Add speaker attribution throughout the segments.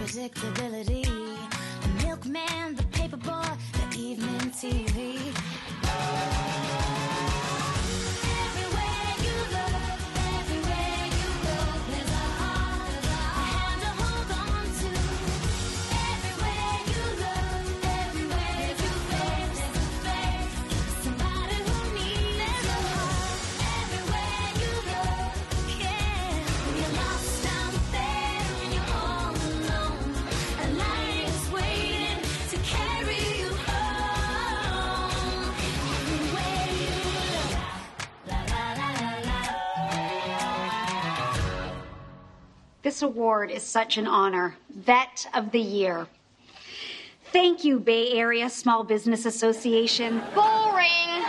Speaker 1: predictability. The milkman, the paperboy, the evening TV. Everywhere you look, there's a heart, a hand to hold on to. Everywhere you look, everywhere you face, there's a face, somebody who needs a heart. Everywhere you look, yeah. When you're lost out there and you're all alone, a light is waiting to carry you home. Everywhere you look, la la la la la.
Speaker 2: This award is such an honor. Vet of the Year. Thank you, Bay Area Small Business Association.
Speaker 3: Boring.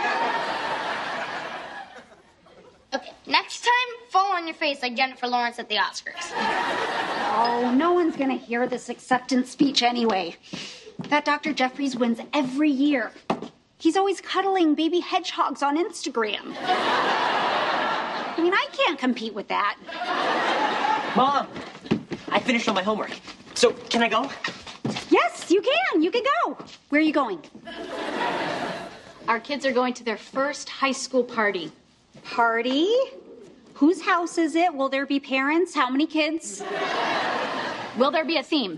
Speaker 3: Okay, next time, fall on your face like Jennifer Lawrence at the Oscars.
Speaker 2: Oh, no one's going to hear this acceptance speech anyway. That Dr. Jeffries wins every year. He's always cuddling baby hedgehogs on Instagram. I mean, I can't compete with that.
Speaker 4: Mom, I finished all my homework. So, can I go?
Speaker 2: Yes, you can. You can go. Where are you going?
Speaker 5: Our kids are going to their first high school party.
Speaker 2: Party? Whose house is it? Will there be parents? How many kids?
Speaker 5: Will there be a theme?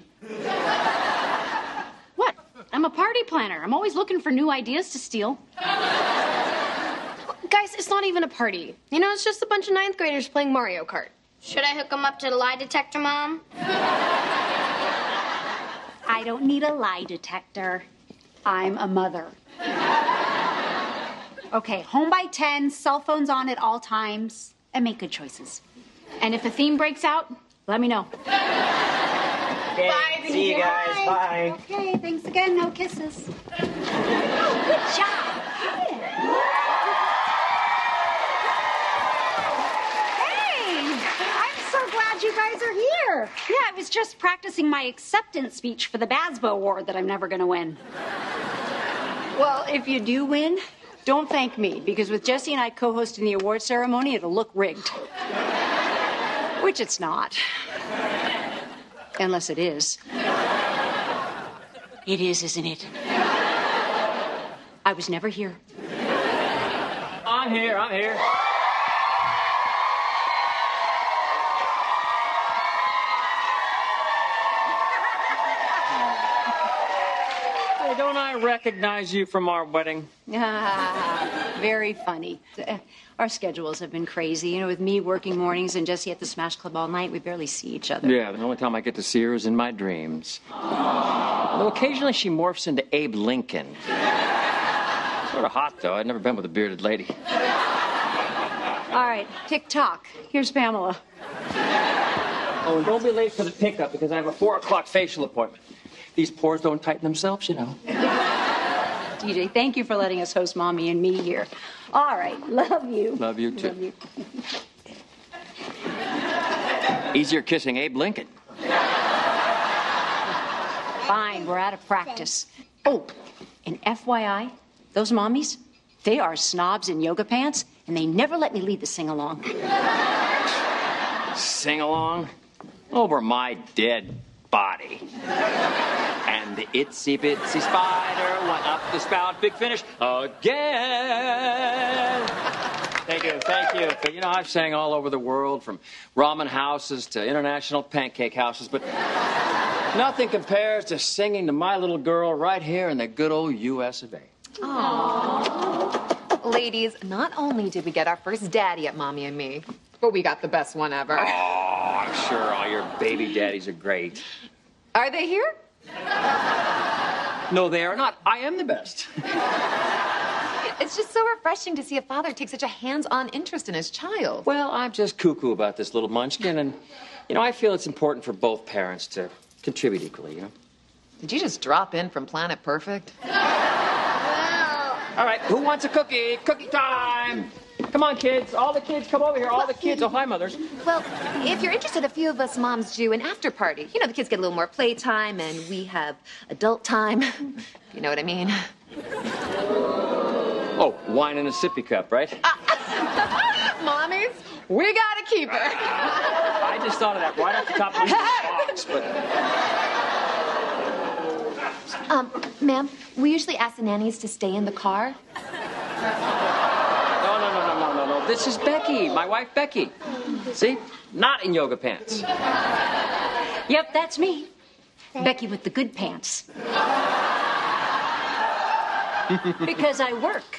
Speaker 5: What? I'm a party planner. I'm always looking for new ideas to steal. Guys, it's not even a party. You know, it's just a bunch of ninth graders playing Mario Kart.
Speaker 3: Should I hook them up to the lie detector, Mom?
Speaker 2: I don't need a lie detector. I'm a mother. Okay, home by 10, cell phones on at all times, and make good choices.
Speaker 5: And if a theme breaks out, let me know.
Speaker 4: Okay,
Speaker 3: Bye.
Speaker 4: see you guys. Bye.
Speaker 2: Okay, thanks again. No kisses. Oh, good job. Hey, I'm so glad you guys are here. Yeah, I was just practicing my acceptance speech for the BASBA award that I'm never going to win.
Speaker 6: Well, if you do win, don't thank me, because with Jesse and I co-hosting the award ceremony, it'll look rigged. Which it's not. Unless it is. It is, isn't it? I was never here.
Speaker 7: I'm here. Hey, don't I recognize you from our wedding?
Speaker 6: Very funny. Our schedules have been crazy. You know, with me working mornings and Jesse at the Smash Club all night, we barely see each other.
Speaker 7: Yeah, the only time I get to see her is in my dreams. Although occasionally she morphs into Abe Lincoln. Sort of hot, though. I'd never been with a bearded lady.
Speaker 6: All right, tick-tock. Here's Pamela.
Speaker 7: Oh, and don't be late for the pickup, because I have a 4 o'clock facial appointment. These pores don't tighten themselves, you know.
Speaker 6: DJ, thank you for letting us host Mommy and me here. All right, love you.
Speaker 7: Love you, too.
Speaker 6: Love you.
Speaker 7: Easier kissing Abe Lincoln.
Speaker 6: Fine, we're out of practice. Oh, and FYI, those mommies, they are snobs in yoga pants, and they never let me lead the sing-along.
Speaker 7: Sing-along? Over my dead body. And the itsy-bitsy spider went up the spout, big finish again. Thank you. But, you know, I've sang all over the world, from ramen houses to international pancake houses, but nothing compares to singing to my little girl right here in the good old U.S. of A.
Speaker 8: Aww. Ladies, not only did we get our first daddy at Mommy and Me, but we got the best one ever.
Speaker 7: Oh, I'm sure all your baby daddies are great.
Speaker 8: Are they here?
Speaker 7: No, they are not. I am the best.
Speaker 8: It's just so refreshing to see a father take such a hands-on interest in his child.
Speaker 7: Well, I'm just cuckoo about this little munchkin, and, you know, I feel it's important for both parents to contribute equally, you know?
Speaker 8: Did you just drop in from Planet Perfect?
Speaker 7: All right, who wants a cookie? Cookie time! Come on, kids. All the kids, come over here. All the kids. Oh, hi, mothers.
Speaker 8: Well, if you're interested, a few of us moms do an after party. You know, the kids get a little more playtime, and we have adult time. You know what I mean?
Speaker 7: Oh, wine in a sippy cup, right?
Speaker 8: Mommies, We gotta keep her.
Speaker 7: I just thought of that right off the top of the box, but
Speaker 8: Ma'am, we usually ask the nannies to stay in the car.
Speaker 7: no. This is Becky, my wife Becky. See? Not in yoga pants.
Speaker 6: Yep, that's me. Becky with the good pants. Because I work.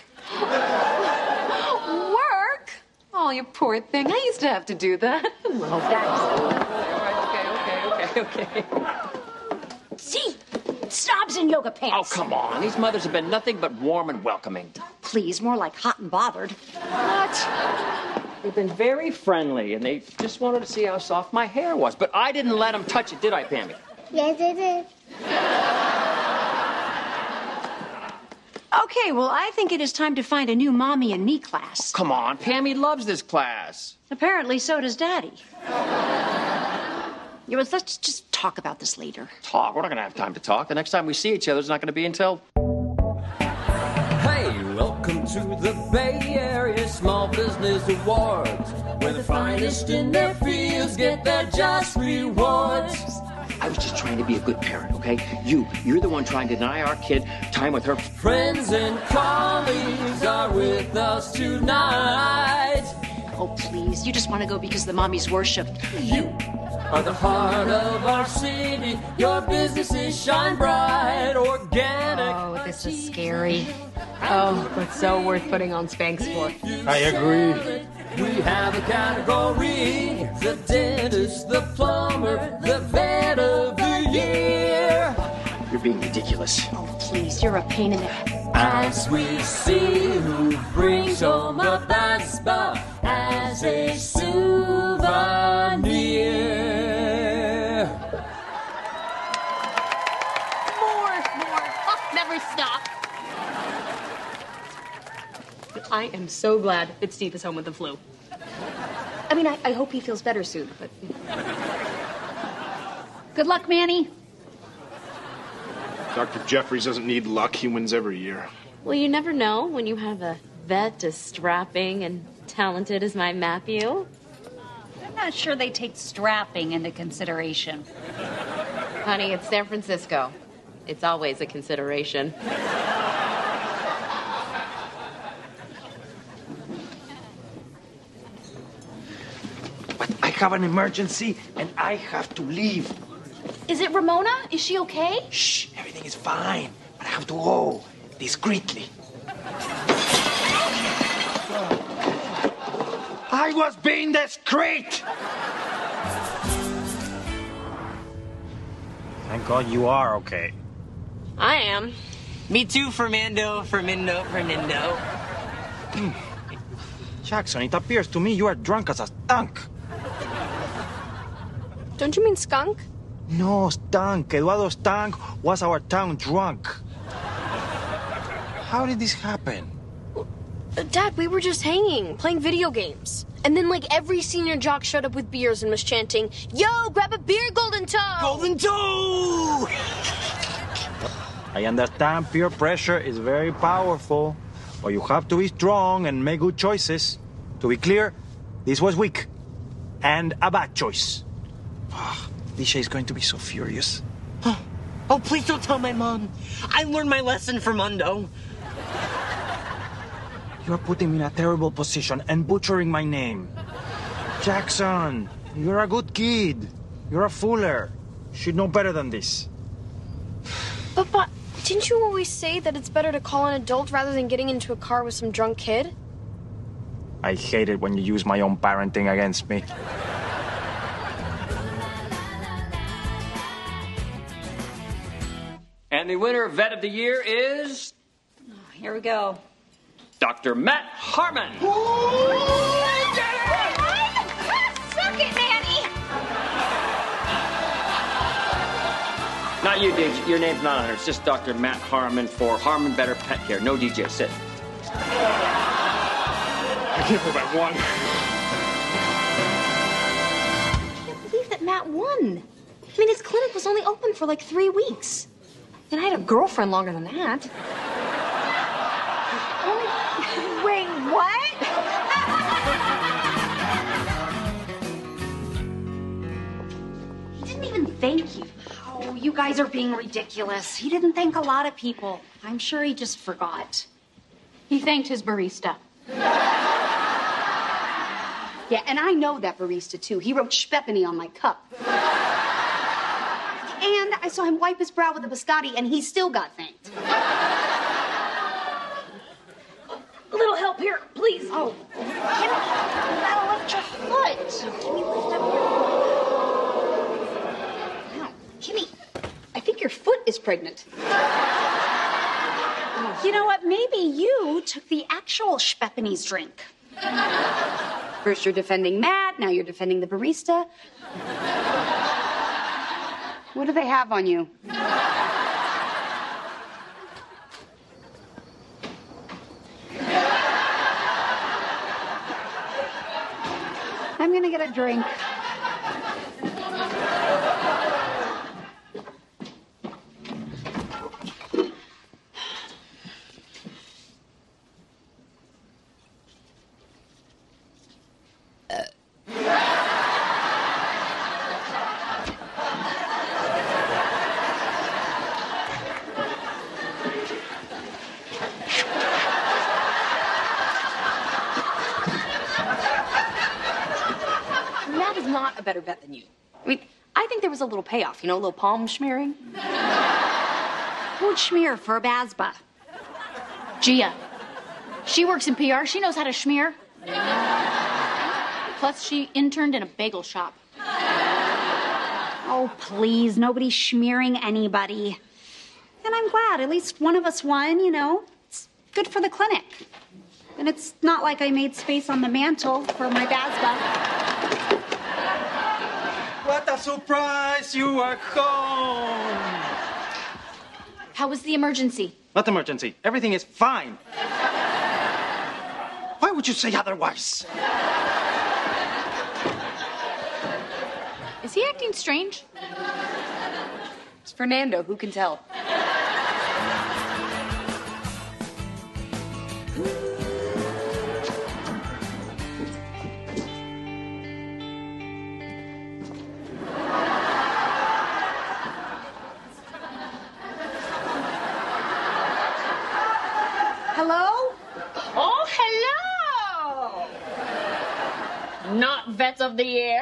Speaker 8: Work? Oh, you poor thing. I used to have to do that.
Speaker 6: Well, that's...
Speaker 7: Okay.
Speaker 6: See? Snobs in yoga
Speaker 7: Oh,
Speaker 6: pants.
Speaker 7: come on. These mothers have been nothing but warm and welcoming.
Speaker 6: Please, more like hot and bothered.
Speaker 7: What? They've been very friendly, and they just wanted to see how soft my hair was. But I didn't let them touch it, did I, Pammy?
Speaker 1: Yes, it is.
Speaker 6: Okay, well, I think it is time to find a new Mommy and Me class.
Speaker 7: Come on, Pammy loves this class.
Speaker 6: Apparently, so does Daddy. Yeah, well, let's just talk about this later.
Speaker 7: Talk? We're not going to have time to talk. The next time we see each other is not going to be until...
Speaker 9: Hey, welcome to the Bay Area Small Business Awards, where the finest in their fields get their just rewards.
Speaker 7: I was just trying to be a good parent, okay? You're the one trying to deny our kid time with her
Speaker 9: Friends and colleagues are with us tonight.
Speaker 6: Oh, please. You just want to go because the mommies worship.
Speaker 9: You are the heart of our city. Your businesses shine bright, organic.
Speaker 8: Oh, this is scary. Oh, but so worth putting on Spanx for.
Speaker 10: I agree.
Speaker 9: We have a category: the dentist, the plumber, the vet of the year.
Speaker 7: You're being ridiculous.
Speaker 6: Oh, please. You're a pain in the...
Speaker 9: As we see who brings home a Vespa as a souvenir.
Speaker 5: More. Oh, never stop.
Speaker 8: I am so glad that Steve is home with the flu.
Speaker 5: I mean, I hope he feels better soon, but...
Speaker 2: Good luck, Manny.
Speaker 10: Dr. Jeffries doesn't need luck. He wins every year.
Speaker 5: Well, you never know when you have a vet as strapping and talented as my Matthew.
Speaker 2: I'm not sure they take strapping into consideration.
Speaker 8: Honey, it's San Francisco. It's always a consideration.
Speaker 11: But I have an emergency and I have to leave.
Speaker 5: Is it Ramona? Is she okay?
Speaker 11: Shh, everything is fine. But I have to go discreetly. I was being discreet!
Speaker 10: Thank God you are okay.
Speaker 5: I am.
Speaker 4: Me too, Fernando.
Speaker 10: Jackson, it appears to me you are drunk as a skunk.
Speaker 5: Don't you mean skunk?
Speaker 10: No, Stank. Eduardo Stank was our town drunk. How did this happen?
Speaker 12: Dad, we were just hanging, playing video games. And then, every senior jock showed up with beers and was chanting, "Yo, grab a beer, Golden Toe!"
Speaker 11: Golden Toe!
Speaker 10: I understand peer pressure is very powerful, but you have to be strong and make good choices. To be clear, this was weak. And a bad choice. Lisha is going to be so furious.
Speaker 4: Oh, please don't tell my mom. I learned my lesson from Mundo.
Speaker 10: You're putting me in a terrible position and butchering my name. Jackson, you're a good kid. You're a fooler. Should know better than this.
Speaker 12: But, didn't you always say that it's better to call an adult rather than getting into a car with some drunk kid?
Speaker 10: I hate it when you use my own parenting against me.
Speaker 7: And the winner of Vet of the Year is...
Speaker 2: Here we go.
Speaker 7: Dr. Matt Harmon.
Speaker 2: Suck it, Manny!
Speaker 7: Not you, Diggs. Your name's not on it. It's just Dr. Matt Harmon for Harmon Better Pet Care. No DJ. Sit.
Speaker 10: I can't believe I won.
Speaker 12: I can't believe that Matt won. I mean, his clinic was only open for 3 weeks.
Speaker 8: And I had a girlfriend longer than that.
Speaker 2: Wait, what? He didn't even thank you. Oh, you guys are being ridiculous. He didn't thank a lot of people. I'm sure he just forgot.
Speaker 6: He thanked his barista.
Speaker 13: Yeah, and I know that barista, too. He wrote Schpeppany on my cup. And I saw him wipe his brow with a biscotti, and he still got thanked.
Speaker 2: A little help here, please. Oh, Kimmy, you gotta lift your foot. Kimmy, lift up your...
Speaker 13: Wow, Kimmy, I think your foot is pregnant.
Speaker 2: You know what? Maybe you took the actual Schpeppany's drink.
Speaker 13: First you're defending Matt, now you're defending the barista. What do they have on you?
Speaker 2: I'm gonna get a drink.
Speaker 6: Matt is not a better vet than you. I mean, I think there was a little payoff, you know, a little palm smearing.
Speaker 2: Who'd smear for a BASBA?
Speaker 14: Gia. She works in PR. She knows how to smear. Plus, she interned in a bagel shop.
Speaker 2: Oh, please, nobody's smearing anybody. And I'm glad, at least one of us won, you know. It's good for the clinic. And it's not like I made space on the mantle for my BASBA.
Speaker 10: What a surprise! You are home!
Speaker 14: How was the emergency?
Speaker 10: Not emergency. Everything is fine. Why would you say otherwise?
Speaker 14: Is he acting strange?
Speaker 6: It's Fernando. Who can tell?
Speaker 2: Hello?
Speaker 5: Oh, hello! Not Vet of the Year.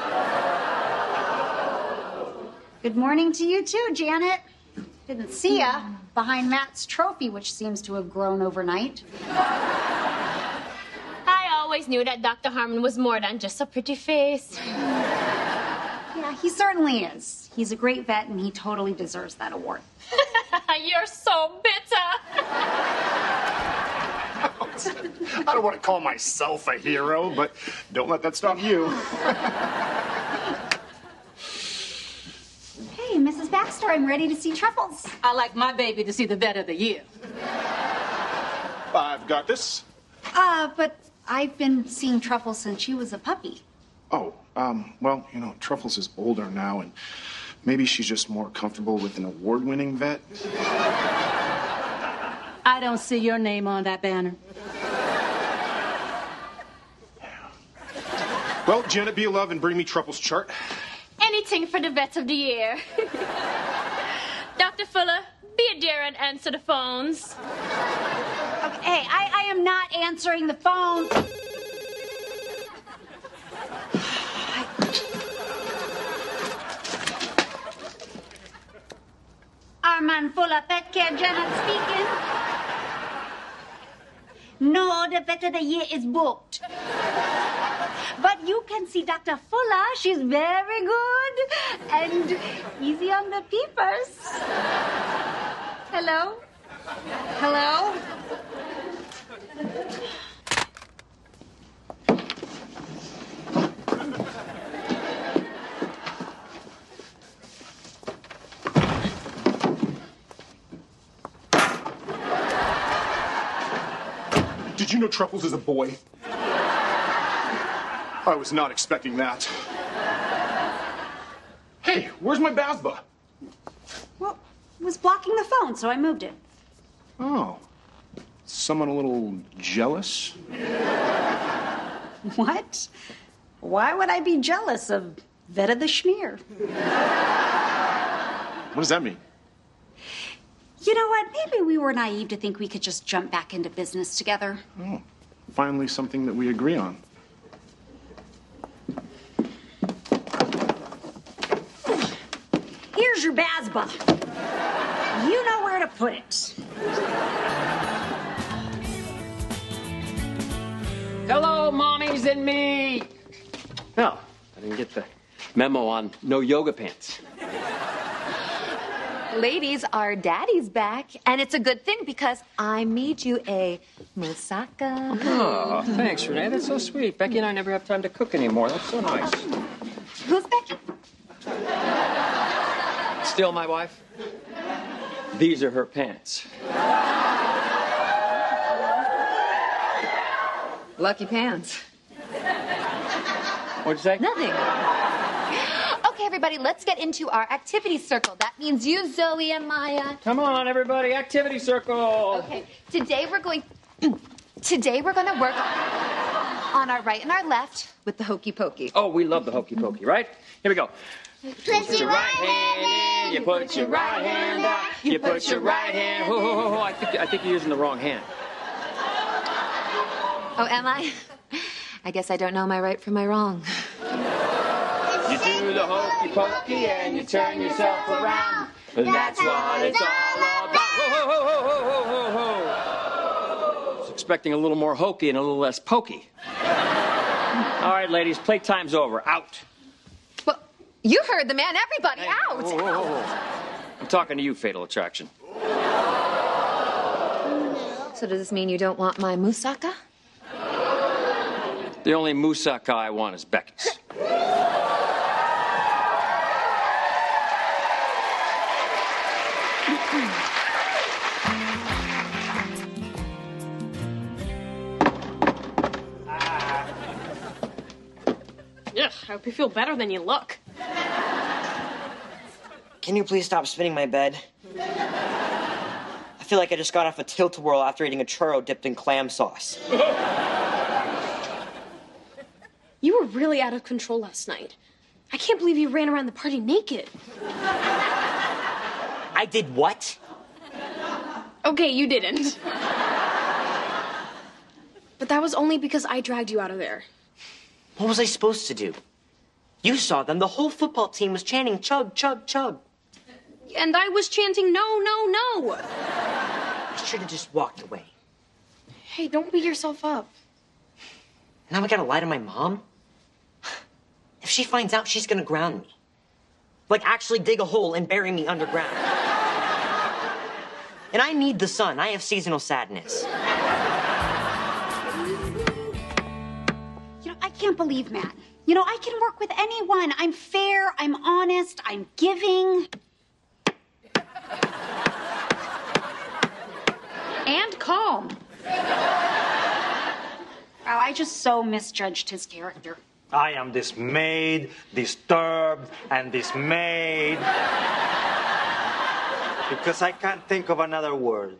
Speaker 2: Good morning to you too, Janet. Didn't see ya behind Matt's trophy, which seems to have grown overnight.
Speaker 5: I always knew that Dr. Harmon was more than just a pretty face.
Speaker 2: Yeah, he certainly is. He's a great vet, and he totally deserves that award.
Speaker 5: You're so bitter.
Speaker 15: I don't want to call myself a hero, but don't let that stop you.
Speaker 2: Hey, Mrs. Baxter, I'm ready to see Truffles.
Speaker 6: I like my baby to see the vet of the year.
Speaker 15: I've got this.
Speaker 2: But I've been seeing Truffles since she was a puppy.
Speaker 15: Oh, well, you know, Truffles is older now, and maybe she's just more comfortable with an award-winning vet.
Speaker 6: I don't see your name on that banner.
Speaker 15: Well, Janet, be a love and bring me Truffles' chart.
Speaker 5: Anything for the Vet of the Year. Dr. Fuller, be a dear and answer the phones.
Speaker 2: Okay, I am not answering the phone. Armand Fuller, Pet Care, Janet speaking. No, the Vet of the Year is booked. But you can see Dr. Fuller. She's very good and easy on the peepers. Hello? Hello?
Speaker 15: Did you know Truffles is a boy? I was not expecting that. Hey, where's my BASBA?
Speaker 2: Well, it was blocking the phone, so I moved it.
Speaker 15: Oh. Someone a little jealous?
Speaker 2: What? Why would I be jealous of vet of the schmear.
Speaker 15: What does that mean?
Speaker 2: You know what? Maybe we were naive to think we could just jump back into business together.
Speaker 15: Oh, finally something that we agree on.
Speaker 2: Here's your BASBA. You know where to put it.
Speaker 7: Hello, mommies and me. No, I didn't get the memo on no yoga pants.
Speaker 8: Ladies, our daddy's back, and it's a good thing because I made you a moussaka.
Speaker 7: Oh, thanks, Renee. That's so sweet. Becky and I never have time to cook anymore. That's so nice.
Speaker 2: Who's Becky?
Speaker 7: Still my wife? These are her pants.
Speaker 8: Lucky pants.
Speaker 7: What'd you say?
Speaker 8: Nothing. Okay, everybody, let's get into our activity circle. That means you, Zoe, and Maya.
Speaker 7: Come on, everybody, activity circle.
Speaker 8: Okay, today we're going to work on our right and our left with the hokey pokey.
Speaker 7: Oh, we love the hokey pokey, right? Here we go. Put your right hand in, you put your right hand out, you put your right hand. Ho, ho, ho, ho. I think you're using the wrong hand.
Speaker 8: Oh, am I? I guess I don't know my right from my wrong.
Speaker 7: You do the hokey pokey and you turn yourself around. That's what it's all about. Ho, ho, ho, ho, ho, ho, ho. I was expecting a little more hokey and a little less pokey. All right, ladies, playtime's over. Out.
Speaker 8: Well, you heard the man. Everybody, out.
Speaker 7: Whoa, whoa, whoa. I'm talking to you, Fatal Attraction.
Speaker 8: So does this mean you don't want my moussaka?
Speaker 7: The only moussaka I want is Becky's.
Speaker 12: Ugh, I hope you feel better than you look.
Speaker 16: Can you please stop spinning my bed? I feel like I just got off a tilt-a-whirl after eating a churro dipped in clam sauce.
Speaker 12: You were really out of control last night. I can't believe you ran around the party naked.
Speaker 16: I did what?
Speaker 12: Okay, you didn't. But that was only because I dragged you out of there.
Speaker 16: What was I supposed to do? You saw them. The whole football team was chanting chug, chug, chug.
Speaker 12: And I was chanting no, no, no.
Speaker 16: I should have just walked away.
Speaker 12: Hey, don't beat yourself up.
Speaker 16: Now I gotta lie to my mom? If she finds out, she's gonna ground me. Like, actually dig a hole and bury me underground. And I need the sun. I have seasonal sadness.
Speaker 2: You know, I can't believe Matt. You know, I can work with anyone. I'm fair, I'm honest, I'm giving. And calm. Wow, I just so misjudged his character.
Speaker 10: I am dismayed, disturbed, and dismayed. Because I can't think of another word.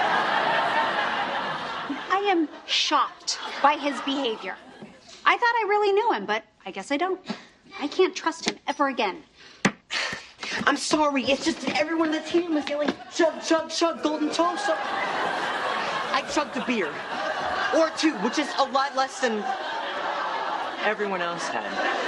Speaker 2: I am shocked by his behavior. I thought I really knew him, but I guess I don't. I can't trust him ever again.
Speaker 16: I'm sorry. It's just that everyone that's here was yelling, chug, chug, chug, golden toe, so... I chugged a beer. Or two, which is a lot less than everyone else had.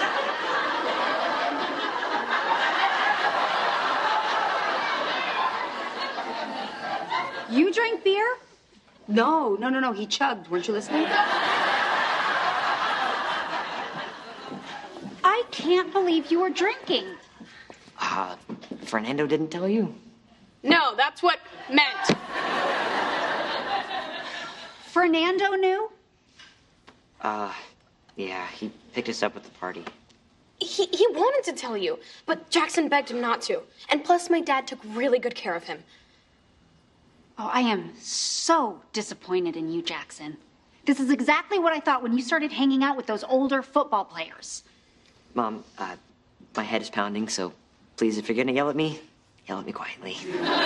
Speaker 2: You drank beer? No. He chugged. Weren't you listening? I can't believe you were drinking.
Speaker 16: Fernando didn't tell you?
Speaker 12: No, that's what meant.
Speaker 2: Fernando knew?
Speaker 16: Yeah, he picked us up at the party.
Speaker 12: He wanted to tell you, but Jackson begged him not to. And plus, my dad took really good care of him.
Speaker 2: Oh, I am so disappointed in you, Jackson. This is exactly what I thought when you started hanging out with those older football players.
Speaker 16: Mom, my head is pounding, so please, if you're gonna yell at me quietly.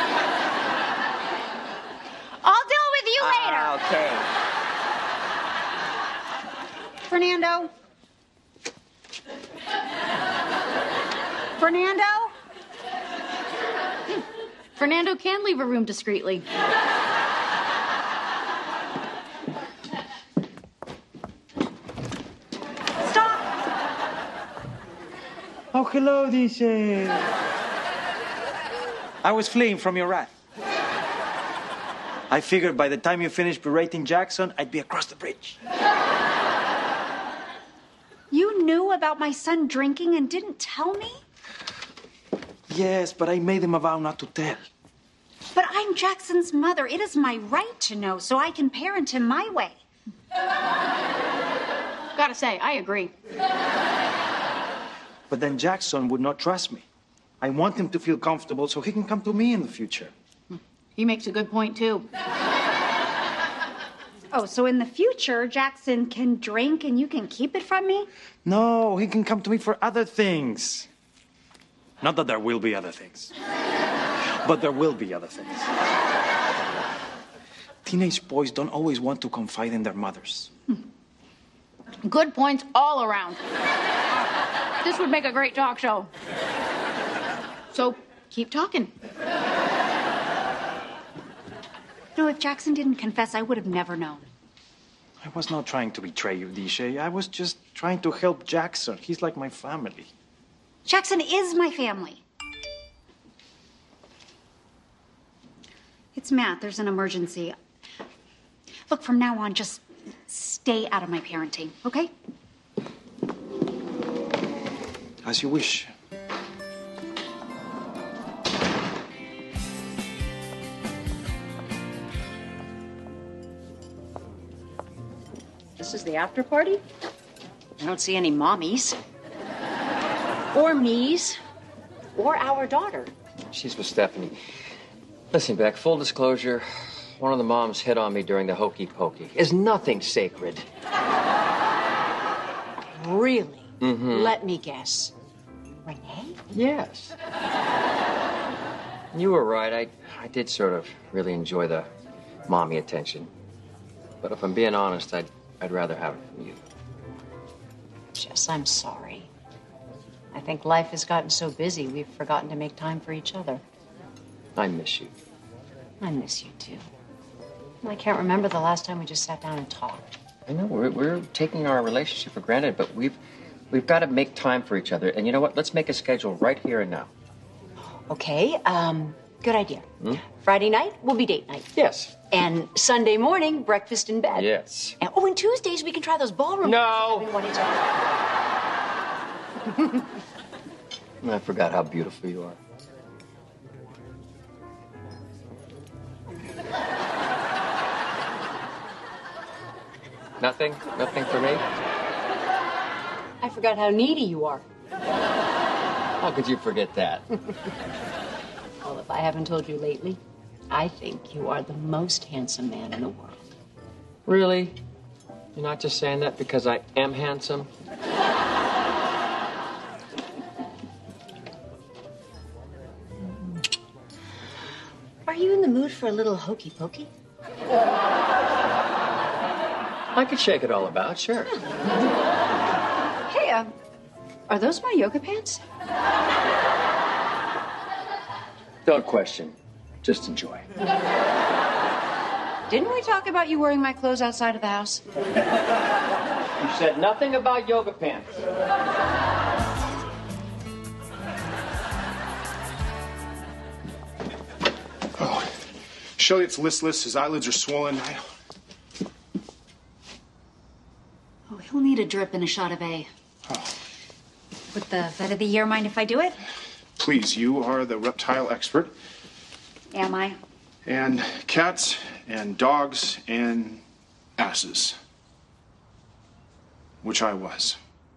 Speaker 2: I'll deal with you later.
Speaker 16: Okay.
Speaker 2: Fernando. Fernando?
Speaker 14: Fernando can leave a room discreetly.
Speaker 10: Oh, hello, DJ. I was fleeing from your wrath. I figured by the time you finished berating Jackson, I'd be across the bridge.
Speaker 2: You knew about my son drinking and didn't tell me?
Speaker 10: Yes, but I made him a vow not to tell.
Speaker 2: But I'm Jackson's mother. It is my right to know so I can parent him my way.
Speaker 14: Gotta say, I agree.
Speaker 10: But then Jackson would not trust me. I want him to feel comfortable so he can come to me in the future.
Speaker 14: He makes a good point, too.
Speaker 2: Oh, so in the future, Jackson can drink and you can keep it from me?
Speaker 10: No, he can come to me for other things. Not that there will be other things, but there will be other things. Teenage boys don't always want to confide in their mothers.
Speaker 14: Good points all around. This would make a great talk show. So, keep talking.
Speaker 2: No, if Jackson didn't confess, I would have never known.
Speaker 10: I was not trying to betray you, DJ. I was just trying to help Jackson. He's like my family.
Speaker 2: Jackson is my family. It's Matt. There's an emergency. Look, from now on, just stay out of my parenting, okay?
Speaker 10: As you wish.
Speaker 6: This is the after party? I don't see any mommies. Or me's. Or our daughter.
Speaker 7: She's with Stephanie. Listen, Beck, full disclosure, one of the moms hit on me during the hokey pokey. Is nothing sacred.
Speaker 6: Really?
Speaker 7: Mm-hmm.
Speaker 6: Let me guess. Renee?
Speaker 7: Yes. You were right. I did sort of really enjoy the mommy attention. But if I'm being honest, I'd rather have it from you.
Speaker 6: Jess, I'm sorry. I think life has gotten so busy, we've forgotten to make time for each other.
Speaker 7: I miss you.
Speaker 6: I miss you, too. I can't remember the last time we just sat down and talked.
Speaker 7: I know, we're taking our relationship for granted, but we've got to make time for each other. And you know what? Let's make a schedule right here and now.
Speaker 6: Okay, good idea. Friday night will be date night.
Speaker 7: Yes.
Speaker 6: And Sunday morning, breakfast in bed.
Speaker 7: Yes.
Speaker 6: And, and Tuesdays we can try those ballroom.
Speaker 7: No.
Speaker 6: We wanted to...
Speaker 7: I forgot how beautiful you are. Nothing? Nothing for me?
Speaker 6: I forgot how needy you are.
Speaker 7: How could you forget that?
Speaker 6: Well, if I haven't told you lately, I think you are the most handsome man in the world.
Speaker 7: Really? You're not just saying that because I am handsome?
Speaker 6: Are you in the mood for a little hokey pokey?
Speaker 7: I could shake it all about, sure.
Speaker 6: Hey, are those my yoga pants?
Speaker 7: Don't question. Just enjoy.
Speaker 6: Didn't we talk about you wearing my clothes outside of the house?
Speaker 7: You said nothing about yoga pants.
Speaker 15: Oh, Shelley's listless. His eyelids are swollen.
Speaker 2: Oh, he'll need a drip and a shot of A.
Speaker 15: Oh.
Speaker 2: Would the vet of the year mind if I do it?
Speaker 15: Please, you are the reptile expert.
Speaker 2: Am I?
Speaker 15: And cats and dogs and asses. Which I was.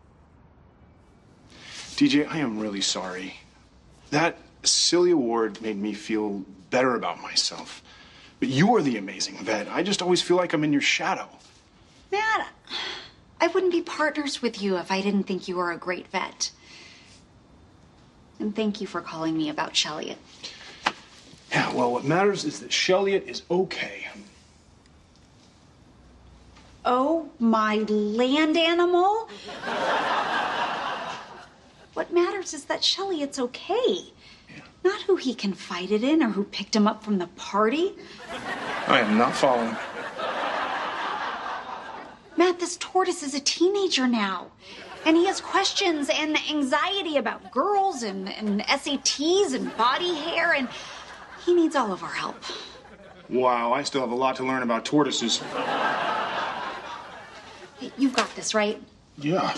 Speaker 15: DJ, I am really sorry. That silly award made me feel better about myself. But you are the amazing vet. I just always feel like I'm in your shadow.
Speaker 2: Matt, I wouldn't be partners with you if I didn't think you were a great vet. And thank you for calling me about Shelley.
Speaker 15: Yeah, well, what matters is that Shelley is okay.
Speaker 2: Oh, my land animal? What matters is that Shelley, it's okay. Not who he confided in or who picked him up from the party.
Speaker 15: I am not following.
Speaker 2: Matt, this tortoise is a teenager now. And he has questions and anxiety about girls and SATs and body hair, and he needs all of our help.
Speaker 15: Wow, I still have a lot to learn about tortoises.
Speaker 2: Hey, you've got this, right?
Speaker 15: Yeah.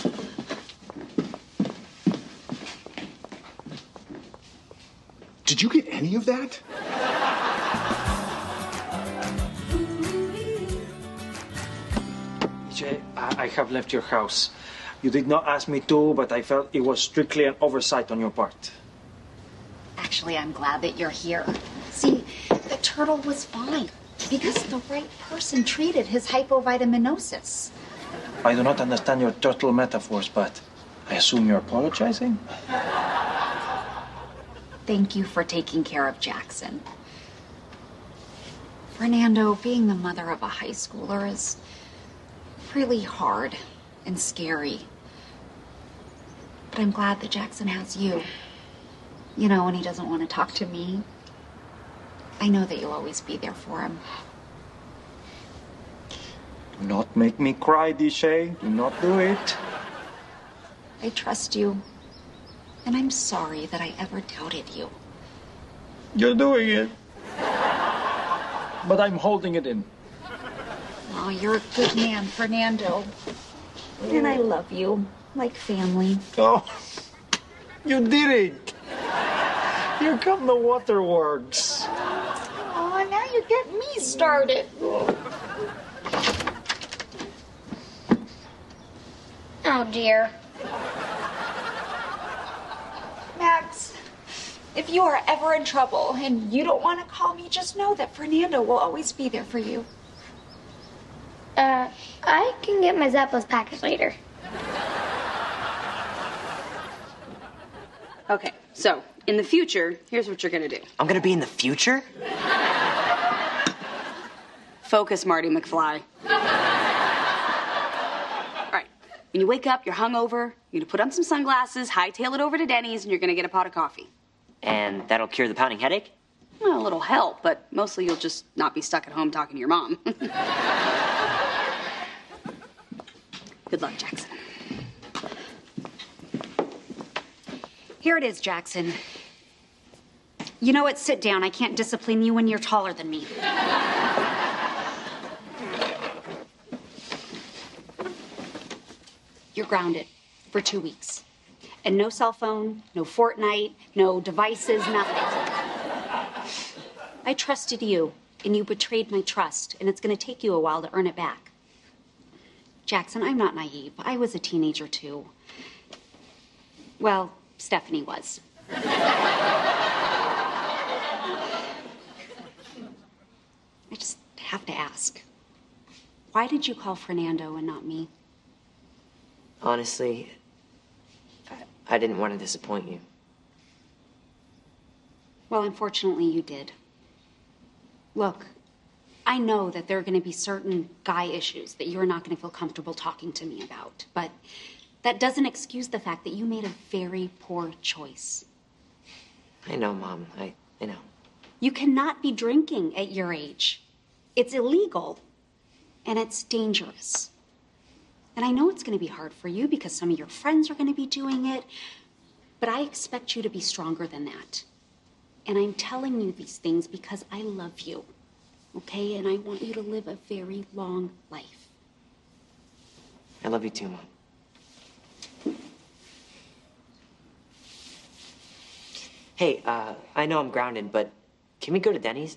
Speaker 15: Did you get any of that?
Speaker 10: Jay, I have left your house. You did not ask me to, but I felt it was strictly an oversight on your part.
Speaker 2: Actually, I'm glad that you're here. See, the turtle was fine because the right person treated his hypovitaminosis.
Speaker 10: I do not understand your turtle metaphors, but I assume you're apologizing?
Speaker 2: Thank you for taking care of Jackson. Fernando, being the mother of a high schooler is really hard and scary. But I'm glad that Jackson has you. You know, when he doesn't want to talk to me, I know that you'll always be there for him.
Speaker 10: Do not make me cry, Dishay. Do not do it.
Speaker 2: I trust you, and I'm sorry that I ever doubted you.
Speaker 10: You're doing it. But I'm holding it in.
Speaker 2: Oh, you're a good man, Fernando. And I love you, like family.
Speaker 10: Oh, you did it. Here come the waterworks.
Speaker 2: Oh, now you're getting me started.
Speaker 3: Oh, dear.
Speaker 2: Max, if you are ever in trouble and you don't want to call me, just know that Fernando will always be there for you.
Speaker 3: I can get my Zappos package later.
Speaker 13: Okay, so in the future, here's what you're gonna do.
Speaker 16: I'm gonna be in the future?
Speaker 13: Focus, Marty McFly. All right, when you wake up, you're hungover, you're gonna put on some sunglasses, hightail it over to Denny's, and you're gonna get a pot of coffee.
Speaker 16: And that'll cure the pounding headache?
Speaker 13: Well, a little help, but mostly you'll just not be stuck at home talking to your mom. Good luck, Jackson.
Speaker 2: Here it is, Jackson. You know what? Sit down. I can't discipline you when you're taller than me. You're grounded for 2 weeks. And no cell phone, no Fortnite, no devices, nothing. I trusted you, and you betrayed my trust, and it's going to take you a while to earn it back. Jackson, I'm not naive. I was a teenager, too. Well, Stephanie was. I just have to ask. Why did you call Fernando and not me?
Speaker 16: Honestly, I didn't want to disappoint you.
Speaker 2: Well, unfortunately, you did. Look, I know that there are going to be certain guy issues that you're not going to feel comfortable talking to me about, but that doesn't excuse the fact that you made a very poor choice.
Speaker 16: I know, Mom. I know.
Speaker 2: You cannot be drinking at your age. It's illegal, and it's dangerous. And I know it's going to be hard for you because some of your friends are going to be doing it, but I expect you to be stronger than that. And I'm telling you these things because I love you, okay? And I want you to live a very long life.
Speaker 16: I love you too, Mom. Hey, I know I'm grounded, but can we go to Denny's?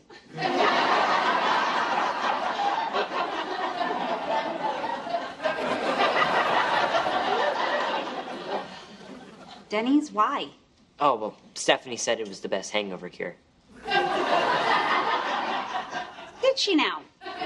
Speaker 2: Denny's? Why?
Speaker 16: Oh, well, Stephanie said it was the best hangover cure.
Speaker 2: Did she now?